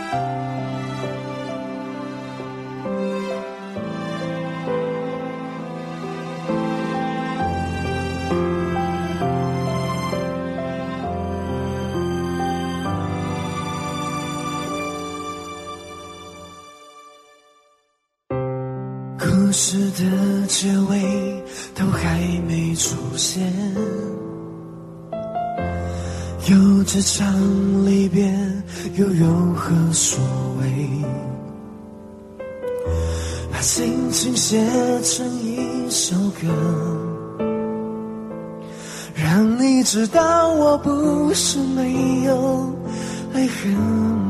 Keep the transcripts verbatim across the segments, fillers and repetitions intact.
故事的结尾都还没出现，有这场离别又有何所谓？把心情写成一首歌，让你知道我不是没有泪痕。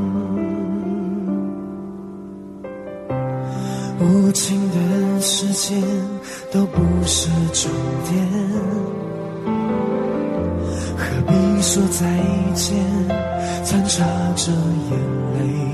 无情的时间都不是终点，何必说再见，掺杂着眼泪。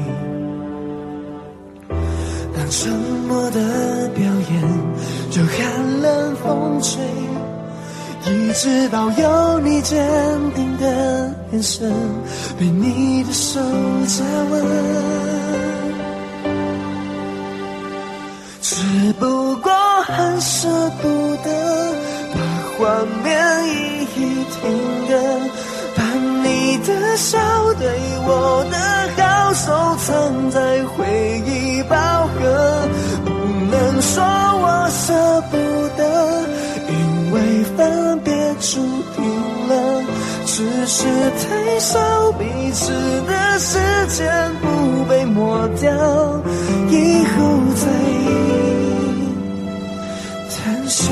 当沉默的表演就寒冷风吹，一直到有你坚定的眼神被你的手加温。只不过很舍不得把画面一一听的，把你的笑对我的好收藏在回忆宝盒。不能说我舍不得，因为分别注定了，只是太少彼此的时间不被抹掉，以后再谈笑。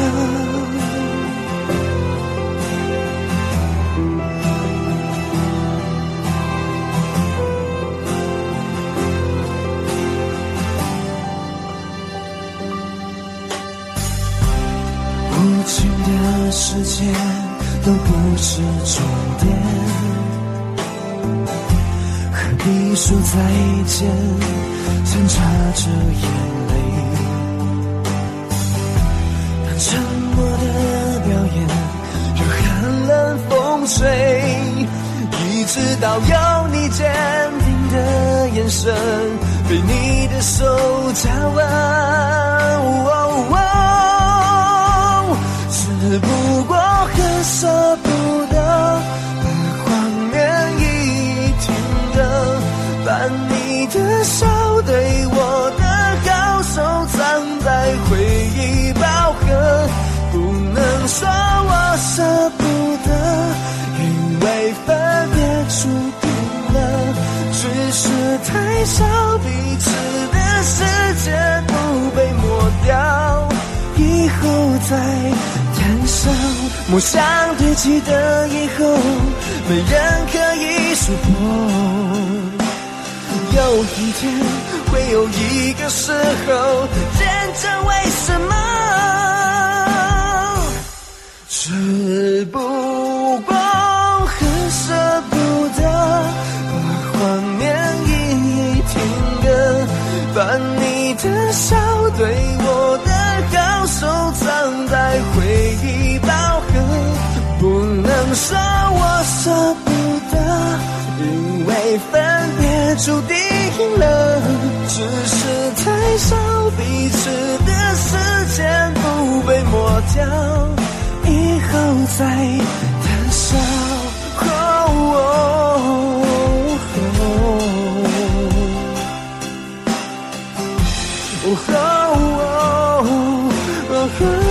无情的世界都不是终点，何必说再见，掺杂着眼泪。当沉默的表演让寒冷风吹，一直到有你坚定的眼神被你的手加温。哦哦只不过很舍不得把画面一一听的，把你的笑对我的好收藏在回忆宝盒。不能说我舍不得，因为分别注定了，只是太少彼此的时间不被抹掉，以后再谈笑。梦想堆积的以后没人可以说破，有一天会有一个时候认真为什么，只不过很舍不得把画面一一听的，把你的笑对我的好收藏在回忆宝盒。不能说我舍不得，因为分别注定了，只是太少彼此的时间不被抹掉，以后再谈笑。哦哦哦哦哦哦